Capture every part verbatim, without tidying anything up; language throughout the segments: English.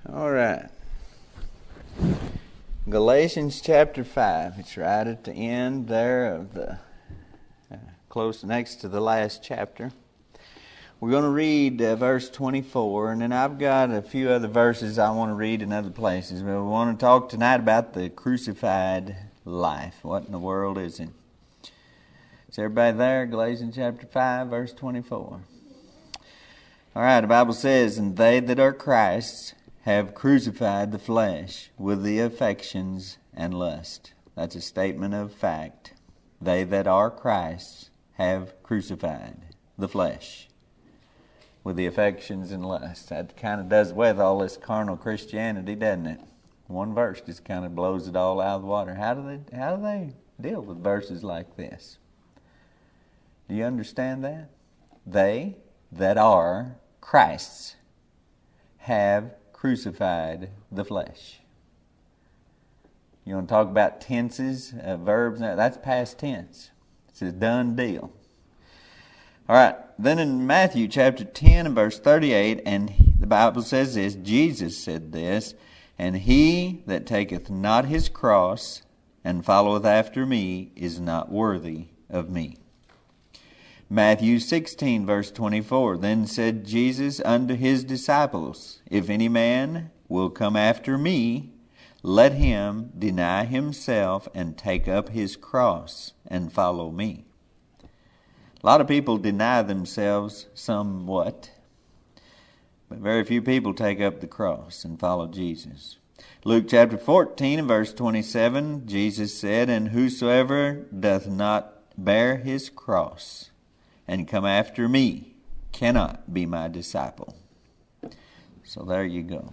All right. Galatians chapter five. It's right at the end there of the, uh, close next to the last chapter. We're going to read uh, verse twenty-four, and then I've got a few other verses I want to read in other places. But we want to talk tonight about the crucified life. What in the world is it? Is everybody there? Galatians chapter five, verse twenty-four. All right, the Bible says, "And they that are Christ's have crucified the flesh with the affections and lust." That's a statement of fact. They that are Christ's have crucified the flesh with the affections and lust. That kind of does away with all this carnal Christianity, doesn't it? One verse just kind of blows it all out of the water. How do they, how do they deal with verses like this? Do you understand that? They that are Christ's have crucified the flesh. You want to talk about tenses, uh, verbs? That's past tense. It's a done deal. All right. Then in Matthew chapter ten and verse thirty-eight, and the Bible says this, Jesus said this, "And he that taketh not his cross and followeth after me is not worthy of me." Matthew sixteen, verse twenty-four, "Then said Jesus unto his disciples, If any man will come after me, let him deny himself and take up his cross and follow me." A lot of people deny themselves somewhat, but very few people take up the cross and follow Jesus. Luke chapter fourteen and verse twenty-seven, Jesus said, "And whosoever doth not bear his cross and come after me cannot be my disciple." So there you go.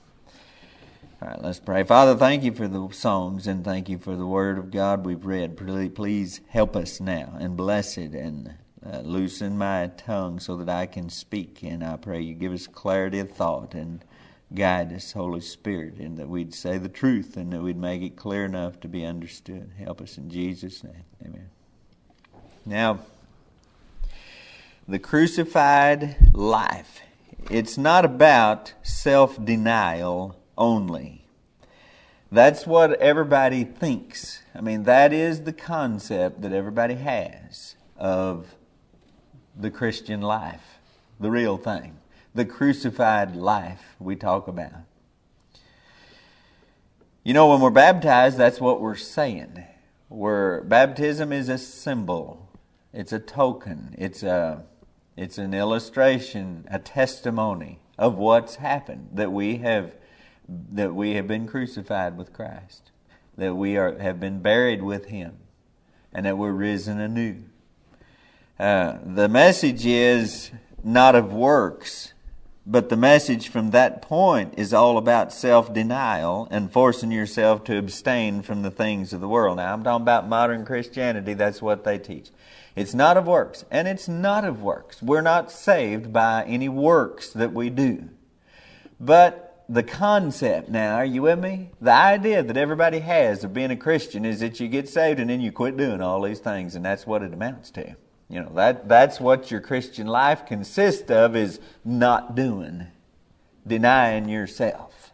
All right, let's pray. Father, thank you for the songs and thank you for the Word of God we've read. Please help us now and bless it and uh, loosen my tongue so that I can speak. And I pray you give us clarity of thought and guide us, Holy Spirit, and that we'd say the truth and that we'd make it clear enough to be understood. Help us in Jesus' name. Amen. Now, the crucified life. It's not about self-denial only. That's what everybody thinks. I mean, that is the concept that everybody has of the Christian life, the real thing, the crucified life we talk about. You know, when we're baptized, that's what we're saying. We're, baptism is a symbol. It's a token. It's a It's an illustration, a testimony of what's happened, that we have that we have been crucified with Christ, that we are have been buried with Him, and that we're risen anew. Uh, the message is not of works, but the message from that point is all about self-denial and forcing yourself to abstain from the things of the world. Now, I'm talking about modern Christianity. That's what they teach. It's not of works, and it's not of works. We're not saved by any works that we do. But the concept now, are you with me? The idea that everybody has of being a Christian is that you get saved and then you quit doing all these things, and that's what it amounts to. You know, that that's what your Christian life consists of, is not doing, denying yourself.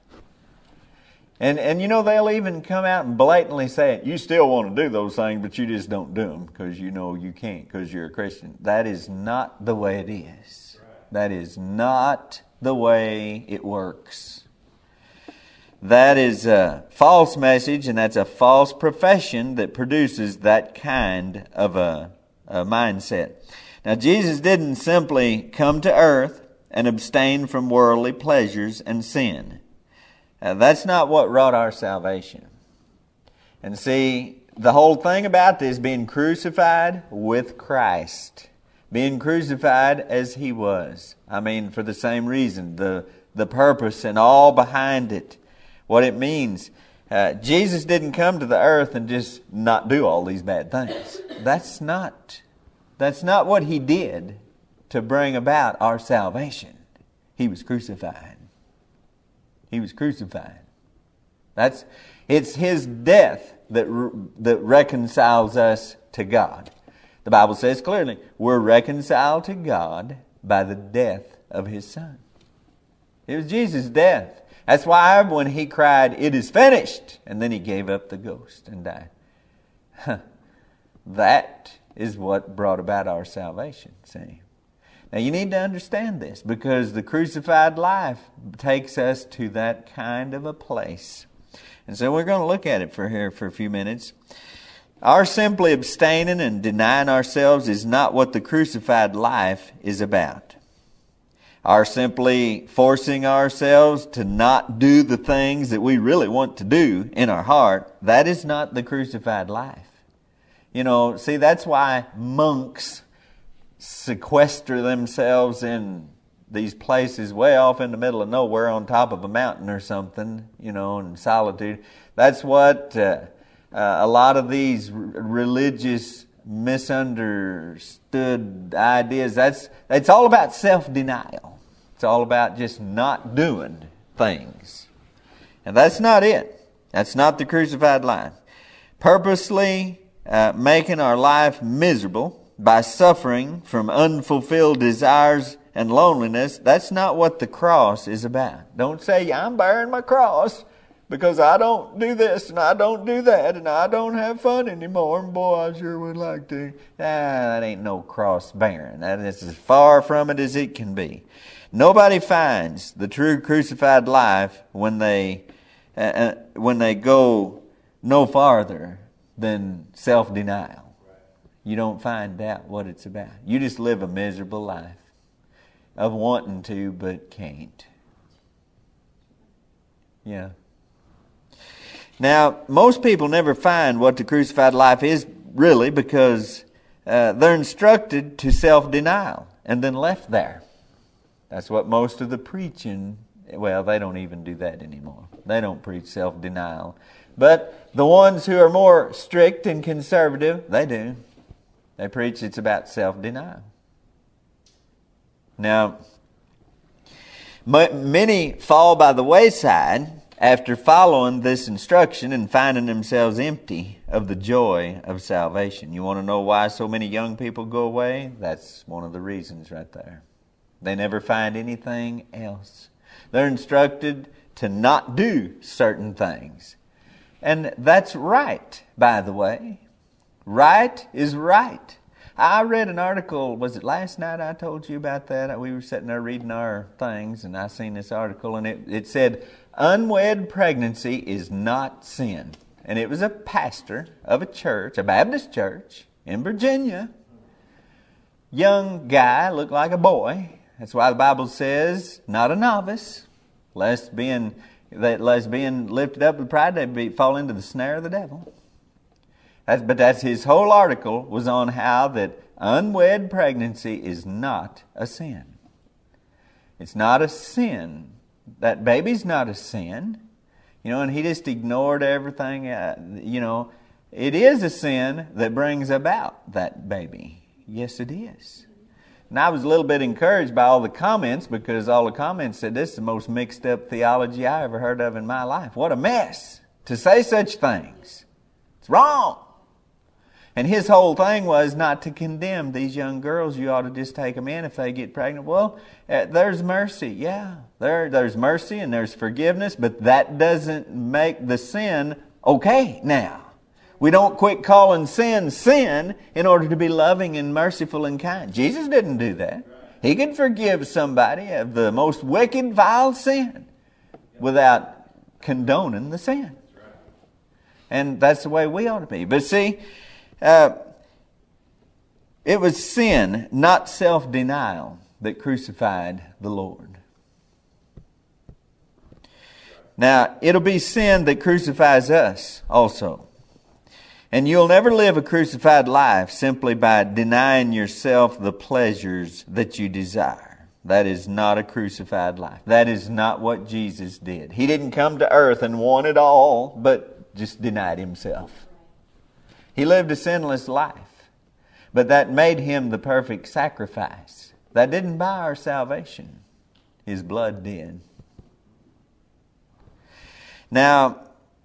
And and you know, they'll even come out and blatantly say, you still want to do those things, but you just don't do them because you know you can't because you're a Christian. That is not the way it is. Right. That is not the way it works. That is a false message, and that's a false profession that produces that kind of a, a mindset. Now, Jesus didn't simply come to earth and abstain from worldly pleasures and sin. Uh, that's not what wrought our salvation. And see, the whole thing about this, being crucified with Christ, being crucified as He was. I mean, for the same reason, the, the purpose and all behind it, what it means. Uh, Jesus didn't come to the earth and just not do all these bad things. That's not, that's not what He did to bring about our salvation. He was crucified. He was crucified. That's it's His death that that reconciles us to God. The Bible says clearly, we're reconciled to God by the death of His Son. It was Jesus' death That's why when he cried, "It is finished," and then he gave up the ghost and died. That is what brought about our salvation, see. Now you need to understand this, because the crucified life takes us to that kind of a place. And so we're going to look at it for here for a few minutes. Our simply abstaining and denying ourselves is not what the crucified life is about. Our simply forcing ourselves to not do the things that we really want to do in our heart, that is not the crucified life. You know, see, that's why monks sequester themselves in these places way off in the middle of nowhere on top of a mountain or something, you know, in solitude. That's what uh, uh, a lot of these r- religious misunderstood ideas, that's it's all about self-denial. It's all about just not doing things. And that's not it. That's not the crucified life. Purposely uh, making our life miserable by suffering from unfulfilled desires and loneliness, that's not what the cross is about. Don't say, "I'm bearing my cross because I don't do this and I don't do that and I don't have fun anymore, and boy, I sure would like to." Ah, that ain't no cross bearing. That is as far from it as it can be. Nobody finds the true crucified life when they uh, when they go no farther than self-denial. You don't find out what it's about. You just live a miserable life of wanting to but can't. Yeah. Now, most people never find what the crucified life is really, because uh, they're instructed to self-denial and then left there. That's what most of the preaching, well, they don't even do that anymore. They don't preach self-denial. But the ones who are more strict and conservative, they do. They preach it's about self-denial. Now, many fall by the wayside after following this instruction and finding themselves empty of the joy of salvation. You want to know why so many young people go away? That's one of the reasons right there. They never find anything else. They're instructed to not do certain things. And that's right, by the way. Right is right. I read an article, was it last night I told you about that? We were sitting there reading our things and I seen this article, and it, it said, unwed pregnancy is not sin. And it was a pastor of a church, a Baptist church in Virginia. Young guy, looked like a boy. That's why the Bible says, not a novice, lest being, that lest being lifted up with pride, they'd be, fall into the snare of the devil. That's, but that's his whole article was on how that unwed pregnancy is not a sin. It's not a sin. That baby's not a sin. You know, and he just ignored everything. Uh, you know, it is a sin that brings about that baby. Yes, it is. And I was a little bit encouraged by all the comments, because all the comments said this is the most mixed up theology I ever heard of in my life. What a mess to say such things. It's wrong. And his whole thing was not to condemn these young girls. You ought to just take them in if they get pregnant. Well, uh, there's mercy. Yeah, there, there's mercy and there's forgiveness, but that doesn't make the sin okay now. We don't quit calling sin sin in order to be loving and merciful and kind. Jesus didn't do that. He could forgive somebody of the most wicked, vile sin without condoning the sin. And that's the way we ought to be. But see, Uh, it was sin, not self-denial, that crucified the Lord. Now, it'll be sin that crucifies us also. And you'll never live a crucified life simply by denying yourself the pleasures that you desire. That is not a crucified life. That is not what Jesus did. He didn't come to earth and want it all, but just denied himself. He lived a sinless life, but that made him the perfect sacrifice. That didn't buy our salvation. His blood did. Now,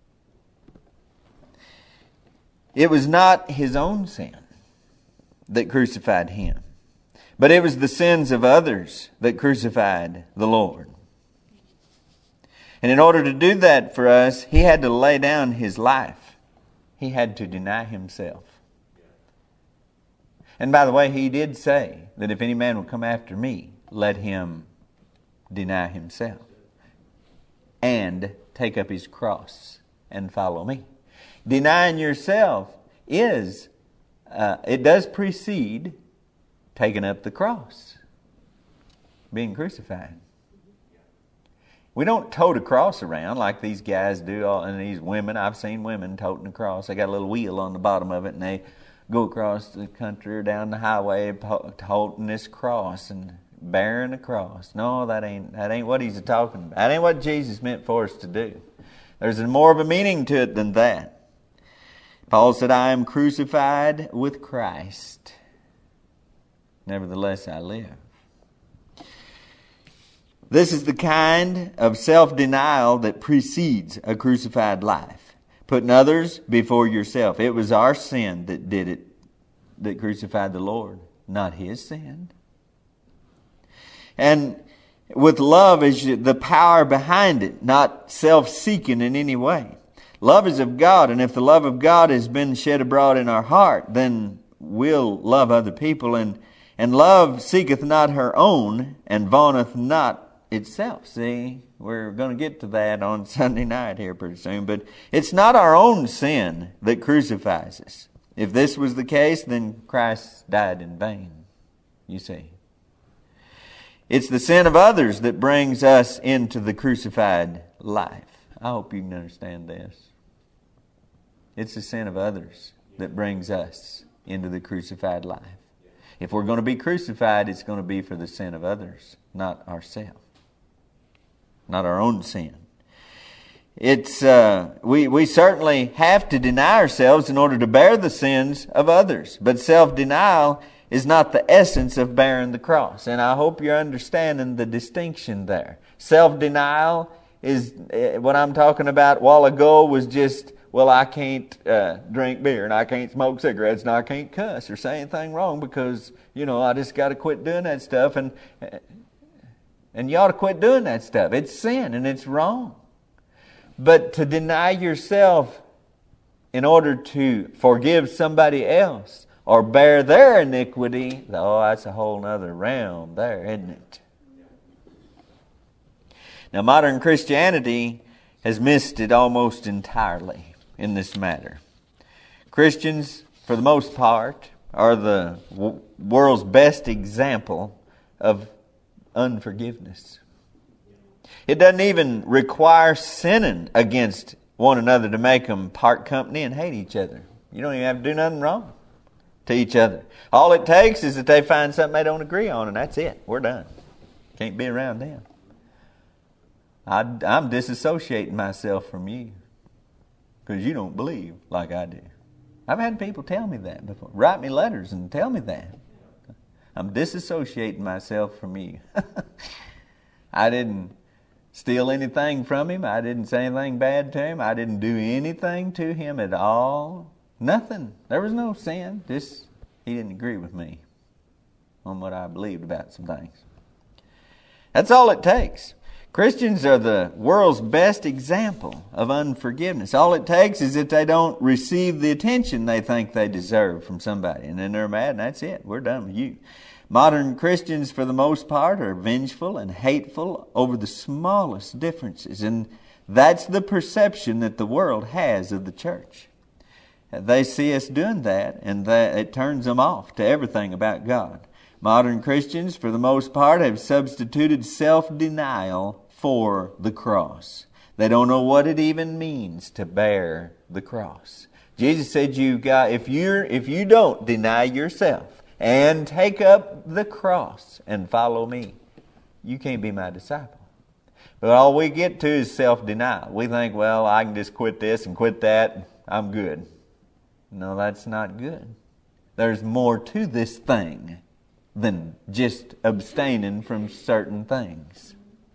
it was not his own sin that crucified him, but it was the sins of others that crucified the Lord. And in order to do that for us, He had to lay down His life. He had to deny Himself. And by the way, He did say that if any man will come after me, let him deny himself and take up his cross and follow me. Denying yourself is, uh, it does precede taking up the cross, being crucified. We don't tote a cross around like these guys do, and these women. I've seen women toting a cross. They got a little wheel on the bottom of it, and they go across the country or down the highway toting this cross and bearing a cross. No, that ain't that ain't what he's talking about. That ain't what Jesus meant for us to do. There's more of a meaning to it than that. Paul said, I am crucified with Christ. Nevertheless, I live. This is the kind of self-denial that precedes a crucified life. Putting others before yourself. It was our sin that did it, that crucified the Lord, not His sin. And with love is the power behind it, not self-seeking in any way. Love is of God, and if the love of God has been shed abroad in our heart, then we'll love other people. And, and love seeketh not her own, and vaunteth not itself. See, we're going to get to that on Sunday night here pretty soon. But it's not our own sin that crucifies us. If this was the case, then Christ died in vain, you see. It's the sin of others that brings us into the crucified life. I hope you can understand this. It's the sin of others that brings us into the crucified life. If we're going to be crucified, it's going to be for the sin of others, not ourselves. Not our own sin. It's uh, we we certainly have to deny ourselves in order to bear the sins of others. But self-denial is not the essence of bearing the cross. And I hope you're understanding the distinction there. Self-denial is uh, what I'm talking about a while ago was just, well, I can't uh, drink beer and I can't smoke cigarettes and I can't cuss or say anything wrong because, you know, I just got to quit doing that stuff. And uh, And you ought to quit doing that stuff. It's sin and it's wrong. But to deny yourself in order to forgive somebody else or bear their iniquity, oh, that's a whole other realm there, isn't it? Now, modern Christianity has missed it almost entirely in this matter. Christians, for the most part, are the w- world's best example of unforgiveness. It doesn't even require sinning against one another to make them part company and hate each other. You don't even have to do nothing wrong to each other. All it takes is that they find something they don't agree on, and that's it. We're done. Can't be around them. I, I'm disassociating myself from you because you don't believe like I do. I've had people tell me that before. Write me letters and tell me that. I'm disassociating myself from you. I didn't steal anything from him. I didn't say anything bad to him. I didn't do anything to him at all. Nothing. There was no sin. Just he didn't agree with me on what I believed about some things. That's all it takes. Christians are the world's best example of unforgiveness. All it takes is that they don't receive the attention they think they deserve from somebody. And then they're mad and that's it. We're done with you. Modern Christians, for the most part, are vengeful and hateful over the smallest differences. And that's the perception that the world has of the church. They see us doing that and that it turns them off to everything about God. Modern Christians, for the most part, have substituted self-denial for the cross. They don't know what it even means to bear the cross. Jesus said, "You've got if you if you don't deny yourself and take up the cross and follow me, you can't be my disciple." But all we get to is self-denial. We think, well, I can just quit this and quit that. I'm good. No, that's not good. There's more to this thing than just abstaining from certain things.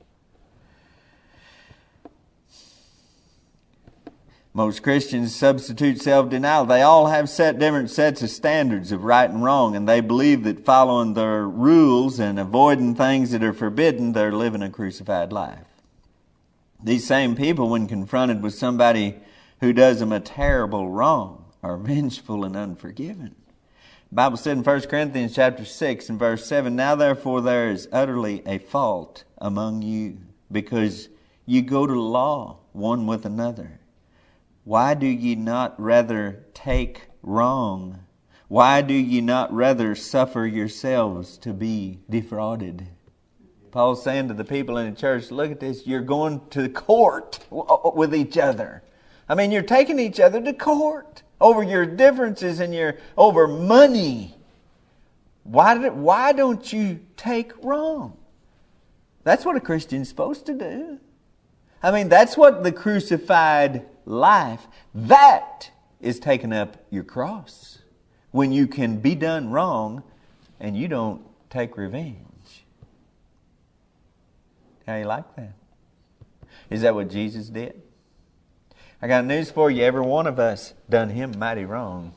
Most Christians substitute self-denial. They all have set different sets of standards of right and wrong, and they believe that following their rules and avoiding things that are forbidden, they're living a crucified life. These same people, when confronted with somebody who does them a terrible wrong, are vengeful and unforgiving. The Bible said in First Corinthians chapter six and verse seven, "Now therefore there is utterly a fault among you, because you go to law one with another. Why do ye not rather take wrong? Why do ye not rather suffer yourselves to be defrauded?" Paul's saying to the people in the church, look at this, you're going to court with each other. I mean, you're taking each other to court over your differences and your over money. Why did, why don't you take wrong? That's what a Christian's supposed to do. I mean, that's what the crucified life, that is taking up your cross. When you can be done wrong and you don't take revenge. How you like that? Is that what Jesus did? I got news for you. Every one of us done Him mighty wrong.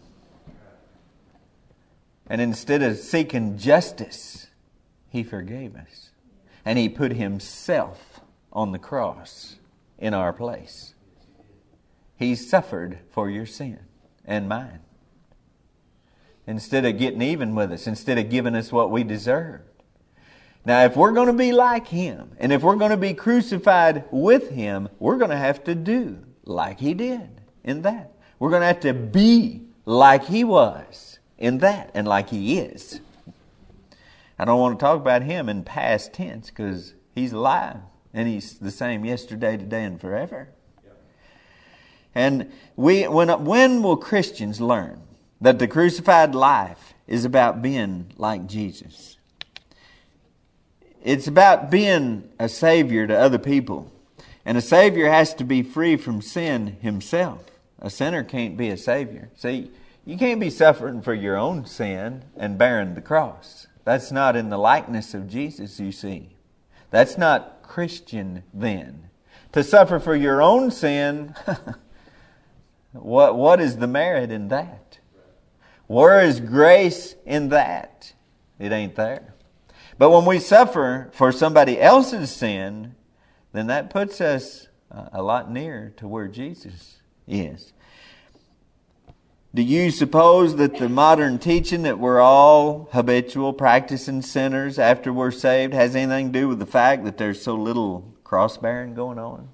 And instead of seeking justice, He forgave us. And He put Himself on the cross in our place. He suffered for your sin and mine. Instead of getting even with us, instead of giving us what we deserved. Now, if we're going to be like Him, and if we're going to be crucified with Him, we're going to have to do like He did in that. We're going to have to be like He was in that, and like He is. I don't want to talk about Him in past tense, because He's alive, and He's the same yesterday, today, and forever. And we, when, when will Christians learn that the crucified life is about being like Jesus? It's about being a Savior to other people. And a Savior has to be free from sin himself. A sinner can't be a Savior. See, you can't be suffering for your own sin and bearing the cross. That's not in the likeness of Jesus, you see. That's not Christian then. To suffer for your own sin, what what is the merit in that? Where is grace in that? It ain't there. But when we suffer for somebody else's sin, then that puts us a lot nearer to where Jesus is. Do you suppose that the modern teaching that we're all habitual, practicing sinners after we're saved has anything to do with the fact that there's so little cross-bearing going on?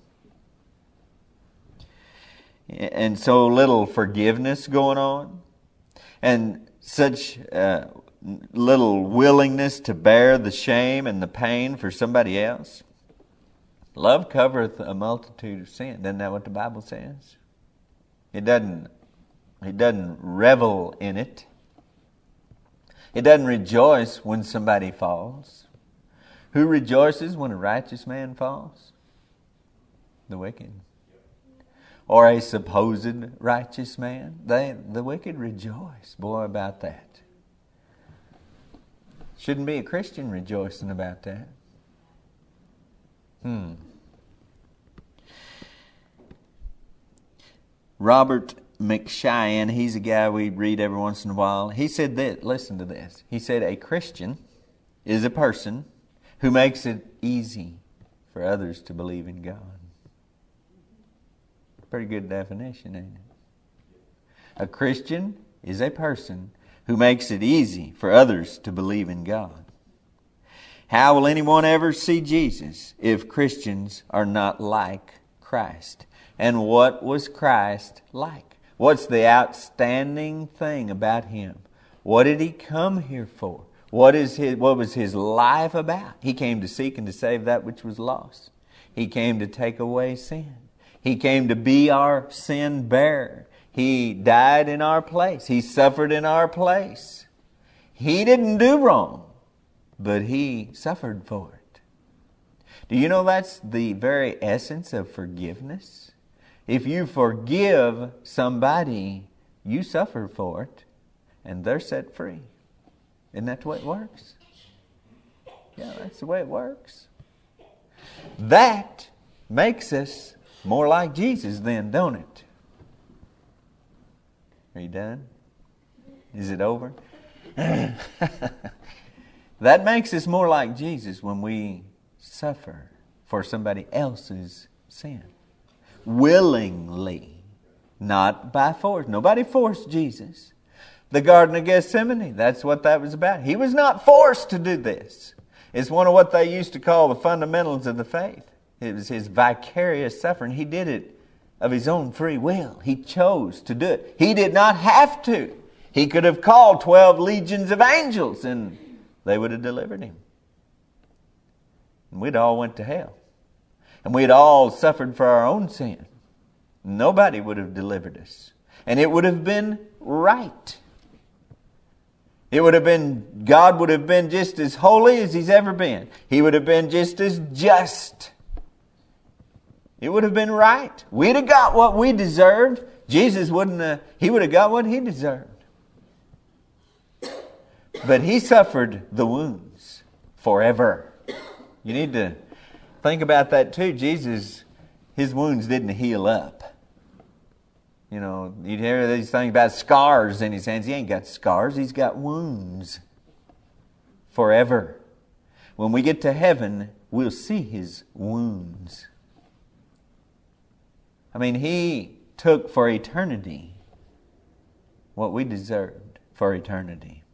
And so little forgiveness going on? And such uh, little willingness to bear the shame and the pain for somebody else? Love covereth a multitude of sin. Isn't that what the Bible says? It doesn't, it doesn't revel in it. It doesn't rejoice when somebody falls. Who rejoices when a righteous man falls? The wicked. Or a supposed righteous man. They, the wicked rejoice. Boy, about that. Shouldn't be a Christian rejoicing about that. Hmm. Robert McShyan, he's a guy we read every once in a while. He said this, listen to this. He said, a Christian is a person who makes it easy for others to believe in God. Pretty good definition, ain't it? A Christian is a person who makes it easy for others to believe in God. How will anyone ever see Jesus if Christians are not like Christ? And what was Christ like? What's the outstanding thing about Him? What did He come here for? What is his, what was His life about? He came to seek and to save that which was lost. He came to take away sin. He came to be our sin bearer. He died in our place. He suffered in our place. He didn't do wrong, but He suffered for it. Do you know that's the very essence of forgiveness? If you forgive somebody, you suffer for it, and they're set free. Isn't that the way it works? Yeah, that's the way it works. That makes us more like Jesus then, don't it? Are you done? Is it over? That makes us more like Jesus when we suffer for somebody else's sin. Willingly. Not by force. Nobody forced Jesus. The Garden of Gethsemane, that's what that was about. He was not forced to do this. It's one of what they used to call the fundamentals of the faith. It was his vicarious suffering. He did it of his own free will. He chose to do it. He did not have to. He could have called twelve legions of angels and they would have delivered him. And we'd all went to hell. And we'd all suffered for our own sin. Nobody would have delivered us. And it would have been right. It would have been, God would have been just as holy as He's ever been. He would have been just as just. It would have been right. We'd have got what we deserved. Jesus wouldn't have, He would have got what He deserved. But He suffered the wounds forever. You need to think about that too. Jesus, His wounds didn't heal up. You know, you'd hear these things about scars in His hands. He ain't got scars. He's got wounds forever. When we get to heaven, we'll see His wounds. I mean, He took for eternity what we deserved for eternity.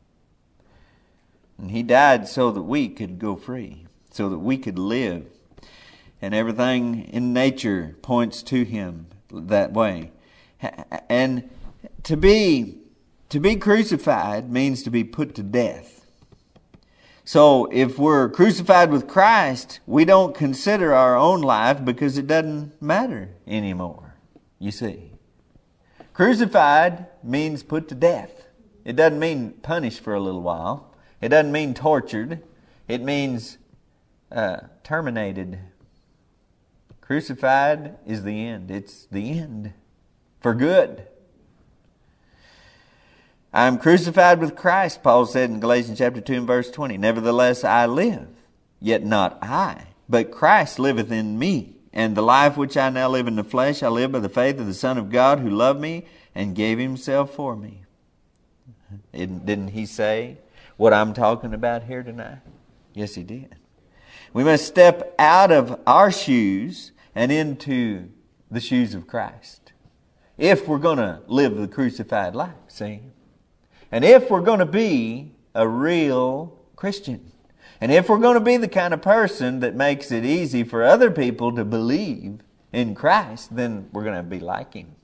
And He died so that we could go free, so that we could live. And everything in nature points to Him that way. And to be to be crucified means to be put to death. So if we're crucified with Christ, we don't consider our own life because it doesn't matter anymore. You see. Crucified means put to death. It doesn't mean punished for a little while. It doesn't mean tortured. It means uh, terminated. Crucified is the end. It's the end. For good. I am crucified with Christ, Paul said in Galatians chapter two and verse twenty. Nevertheless I live, yet not I, but Christ liveth in me. And the life which I now live in the flesh, I live by the faith of the Son of God who loved me and gave Himself for me. Didn't He say what I'm talking about here tonight? Yes, He did. We must step out of our shoes and into the shoes of Christ. If we're going to live the crucified life, see? And if we're going to be a real Christian. And if we're going to be the kind of person that makes it easy for other people to believe in Christ, then we're going to be like Him.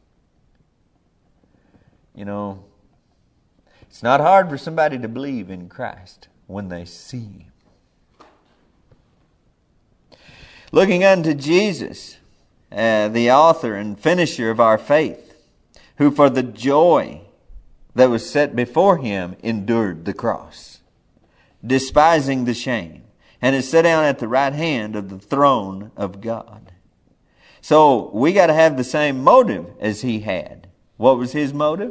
You know, it's not hard for somebody to believe in Christ when they see Him. Looking unto Jesus, Uh, the author and finisher of our faith, who for the joy that was set before Him endured the cross, despising the shame, and is set down at the right hand of the throne of God. So we got to have the same motive as He had. What was His motive?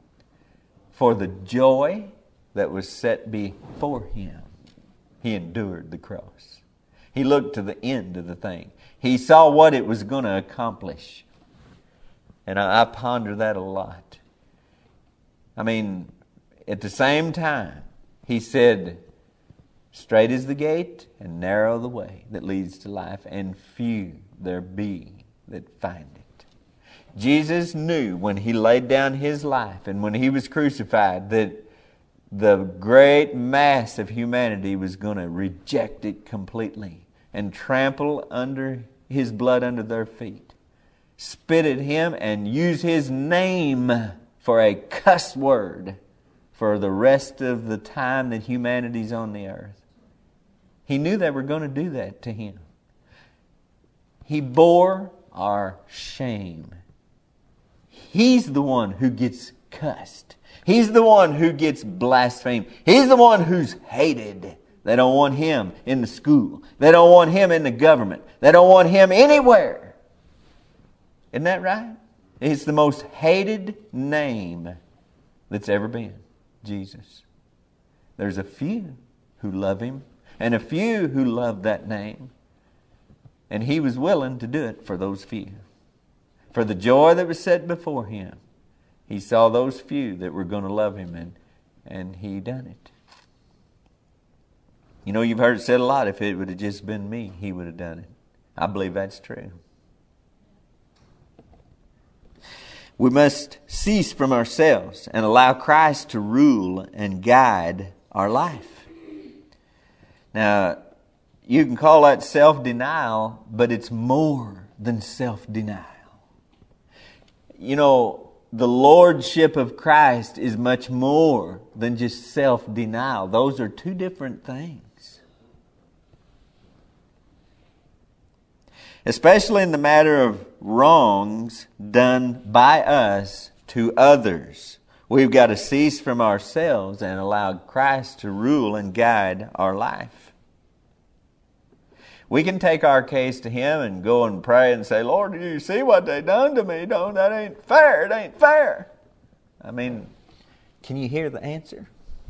For the joy that was set before Him, He endured the cross. He looked to the end of the thing. He saw what it was going to accomplish. And I, I ponder that a lot. I mean, at the same time, He said, straight is the gate and narrow the way that leads to life, and few there be that find it. Jesus knew when He laid down His life and when He was crucified that the great mass of humanity was going to reject it completely and trample under His blood under their feet, spit at Him and use His name for a cuss word for the rest of the time that humanity's on the earth. He knew they were going to do that to Him. He bore our shame. He's the one who gets cussed. He's the one who gets blasphemed. He's the one who's hated. They don't want Him in the school. They don't want Him in the government. They don't want Him anywhere. Isn't that right? It's the most hated name that's ever been. Jesus. There's a few who love Him and a few who love that name. And He was willing to do it for those few. For the joy that was set before Him, He saw those few that were going to love Him, and, and He done it. You know, you've heard it said a lot, if it would have just been me, He would have done it. I believe that's true. We must cease from ourselves and allow Christ to rule and guide our life. Now, you can call that self-denial, but it's more than self-denial. You know, the lordship of Christ is much more than just self-denial. Those are two different things. Especially in the matter of wrongs done by us to others. We've got to cease from ourselves and allow Christ to rule and guide our life. We can take our case to Him and go and pray and say, Lord, do you see what they done to me? Don't, that ain't fair. It ain't fair. I mean, can you hear the answer?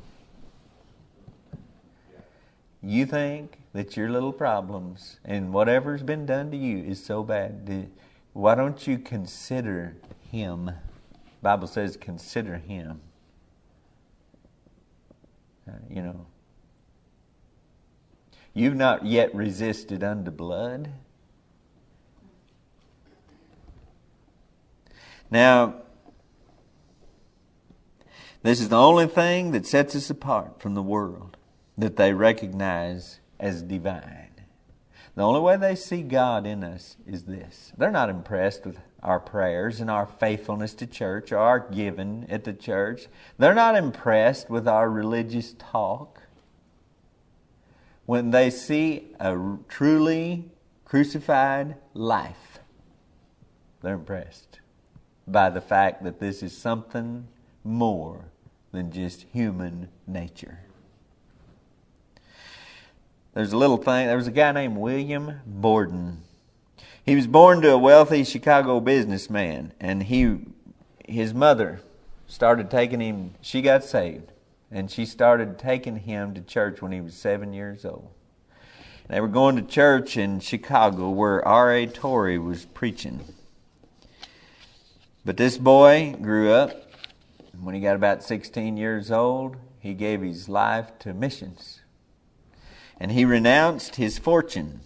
You think that your little problems and whatever's been done to you is so bad. Why don't you consider Him? The Bible says consider Him. Uh, you know. You've not yet resisted unto blood. Now, this is the only thing that sets us apart from the world that they recognize as divine. The only way they see God in us is this. They're not impressed with our prayers and our faithfulness to church or our giving at the church. They're not impressed with our religious talk. When they see a truly crucified life, they're impressed by the fact that this is something more than just human nature. There's a little thing, there was a guy named William Borden. He was born to a wealthy Chicago businessman, and he, his mother started taking him, she got saved. And she started taking him to church when he was seven years old. They were going to church in Chicago where R A Torrey was preaching. But this boy grew up. When he got about sixteen years old, he gave his life to missions. And he renounced his fortune.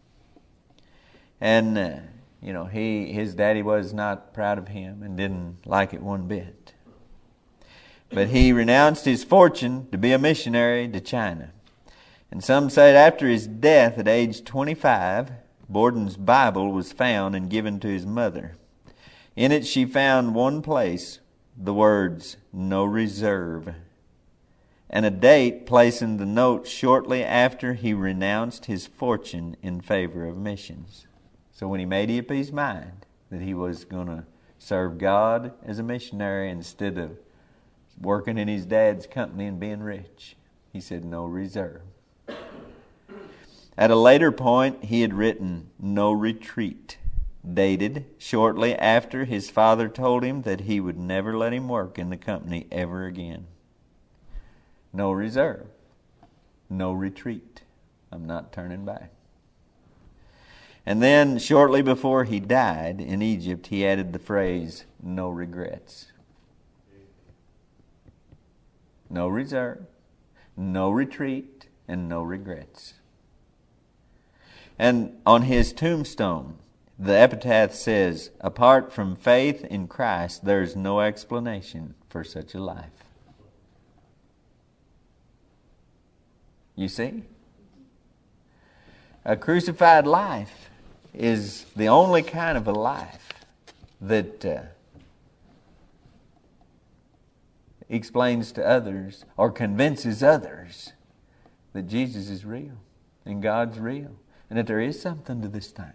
And, uh, you know, he his daddy was not proud of him and didn't like it one bit. But he renounced his fortune to be a missionary to China. And some say that after his death at age twenty-five, Borden's Bible was found and given to his mother. In it she found one place, the words, "No reserve," and a date placing the note shortly after he renounced his fortune in favor of missions. So when he made up his mind that he was going to serve God as a missionary instead of working in his dad's company and being rich, he said no reserve. At a later point, he had written No Retreat, dated shortly after his father told him that he would never let him work in the company ever again. No reserve. No retreat. I'm not turning back. And then, shortly before he died in Egypt, he added the phrase, no regrets. No reserve, no retreat, and no regrets. And on his tombstone, the epitaph says, apart from faith in Christ, there is no explanation for such a life. You see? A crucified life is the only kind of a life that uh, explains to others or convinces others that Jesus is real and God's real and that there is something to this thing.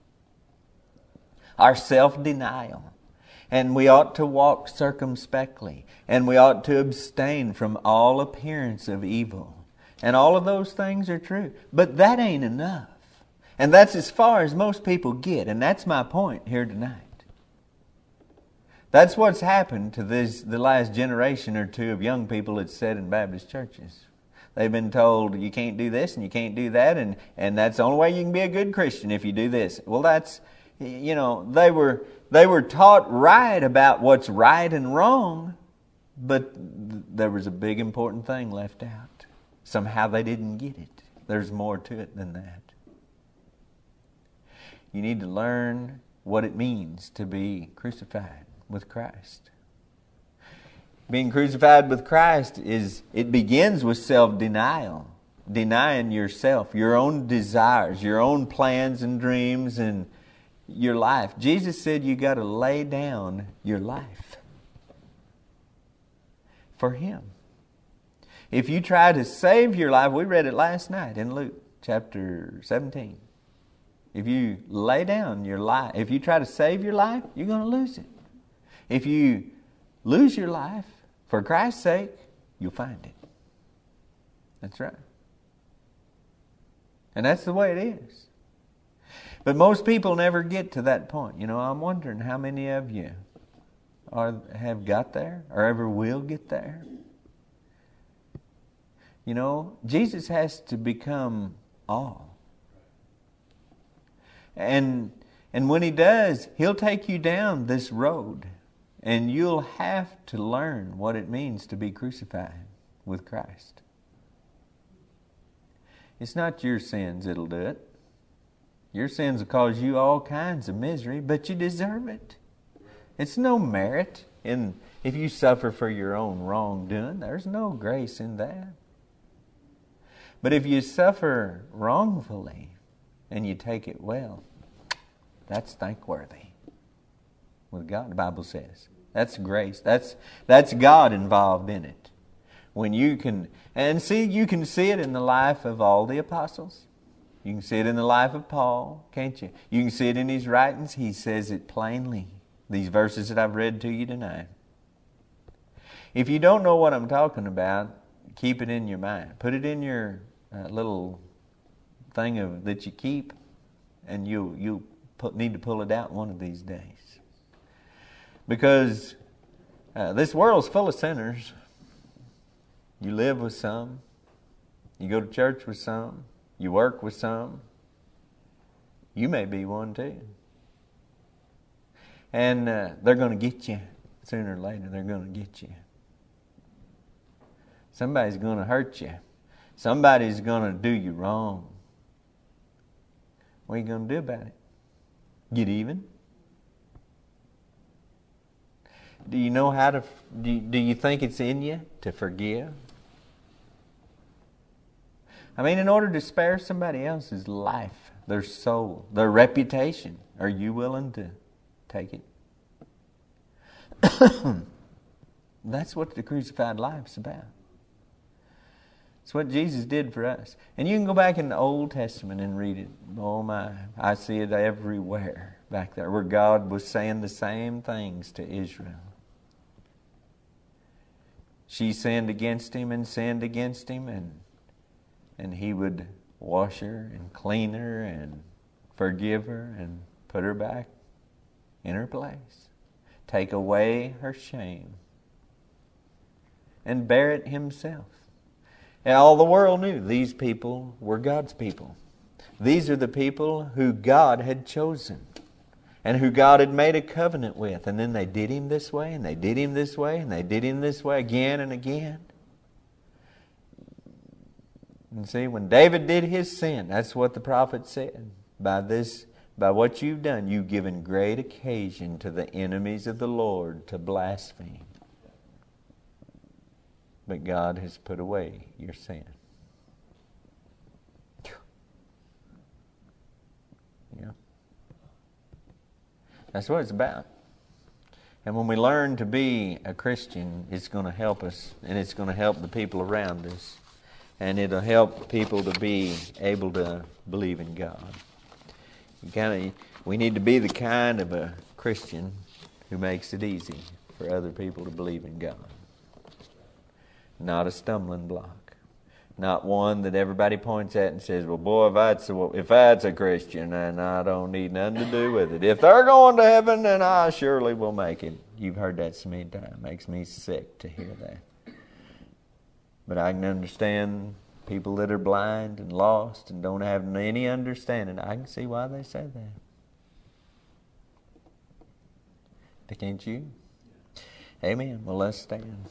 Our self-denial, and we ought to walk circumspectly, and we ought to abstain from all appearance of evil. And all of those things are true. But that ain't enough. And that's as far as most people get. And that's my point here tonight. That's what's happened to this, the last generation or two of young people that's sat in Baptist churches. They've been told you can't do this and you can't do that. And, and that's the only way you can be a good Christian if you do this. Well, that's, you know, they were, they were taught right about what's right and wrong. But th- there was a big important thing left out. Somehow they didn't get it. There's more to it than that. You need to learn what it means to be crucified. with Christ. Being crucified with Christ is, it begins with self-denial. Denying yourself, your own desires, your own plans and dreams and your life. Jesus said you got to lay down your life for Him. If you try to save your life, we read it last night in Luke chapter seventeen. If you lay down your life, if you try to save your life, you're going to lose it. If you lose your life for Christ's sake, you'll find it. That's right. And that's the way it is. But most people never get to that point. You know, I'm wondering how many of you are have got there or ever will get there. You know, Jesus has to become all. And and when He does, He'll take you down this road. And you'll have to learn what it means to be crucified with Christ. It's not your sins that'll do it. Your sins will cause you all kinds of misery, but you deserve it. It's no merit in if you suffer for your own wrongdoing. There's no grace in that. But if you suffer wrongfully and you take it well, that's thankworthy with God, the Bible says. That's grace. That's that's God involved in it. When you can, and see, you can see it in the life of all the apostles. You can see it in the life of Paul, can't you? You can see it in his writings. He says it plainly. These verses that I've read to you tonight. If you don't know what I'm talking about, keep it in your mind. Put it in your uh, little thing of that you keep, and you you put, need to pull it out one of these days. Because uh, this world's full of sinners. You live with some. You go to church with some. You work with some. You may be one too. And uh, they're going to get you. Sooner or later, they're going to get you. Somebody's going to hurt you. Somebody's going to do you wrong. What are you going to do about it? Get even? Do you know how to, do you, do you think it's in you to forgive? I mean, in order to spare somebody else's life, their soul, their reputation, are you willing to take it? That's what the crucified life's about. It's what Jesus did for us. And you can go back in the Old Testament and read it. Oh my, I see it everywhere back there where God was saying the same things to Israel. She sinned against Him and sinned against Him, and and He would wash her and clean her and forgive her and put her back in her place. Take away her shame and bear it Himself. And all the world knew these people were God's people. These are the people who God had chosen and who God had made a covenant with. And then they did Him this way, and they did Him this way, and they did Him this way again and again. And see, when David did his sin, that's what the prophet said. By this, by what you've done, you've given great occasion to the enemies of the Lord to blaspheme. But God has put away your sin. Yeah. That's what it's about. And when we learn to be a Christian, it's going to help us, and it's going to help the people around us. And it'll help people to be able to believe in God. You kind of, we need to be the kind of a Christian who makes it easy for other people to believe in God. Not a stumbling block. Not one that everybody points at and says, well, boy, if that's a, if that's a Christian, then I don't need nothing to do with it. If they're going to heaven, then I surely will make it. You've heard that so many times. It makes me sick to hear that. But I can understand people that are blind and lost and don't have any understanding. I can see why they say that. Can't you? Amen. Well, let's stand.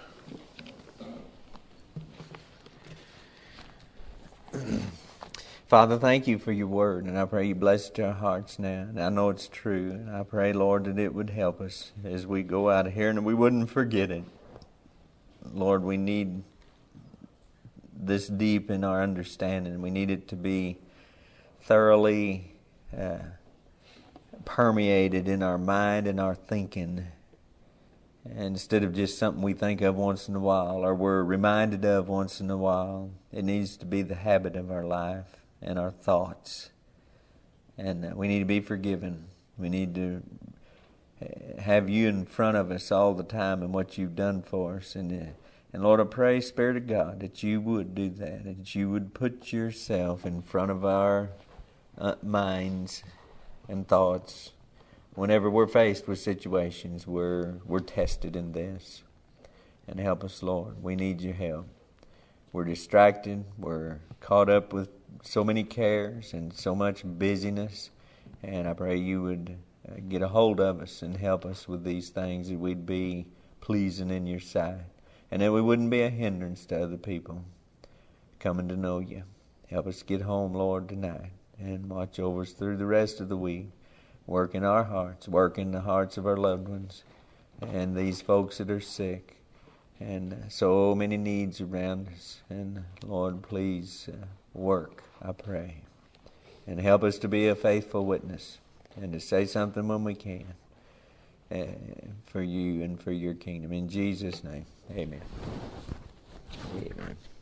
Father, Father, thank you for your word, and I pray you bless it to our hearts now. And I know it's true, and I pray, Lord, that it would help us as we go out of here and we wouldn't forget it. Lord, we need this deep in our understanding. We need it to be thoroughly uh, permeated in our mind and our thinking. And instead of just something we think of once in a while or we're reminded of once in a while, it needs to be the habit of our life and our thoughts. And uh, we need to be forgiven. We need to have you in front of us all the time and what you've done for us. And, uh, and Lord, I pray, Spirit of God, that you would do that, that you would put yourself in front of our uh, minds and thoughts. Whenever we're faced with situations, we're, we're tested in this. And help us, Lord. We need your help. We're distracted. We're caught up with so many cares and so much busyness. And I pray you would uh, get a hold of us and help us with these things, that we'd be pleasing in your sight. And that we wouldn't be a hindrance to other people coming to know you. Help us get home, Lord, tonight. And watch over us through the rest of the week. Work in our hearts. Work in the hearts of our loved ones. And these folks that are sick. And so many needs around us. And Lord, please uh, work, I pray. And help us to be a faithful witness. And to say something when we can. Uh, for you and for your kingdom. In Jesus' name, amen. Amen.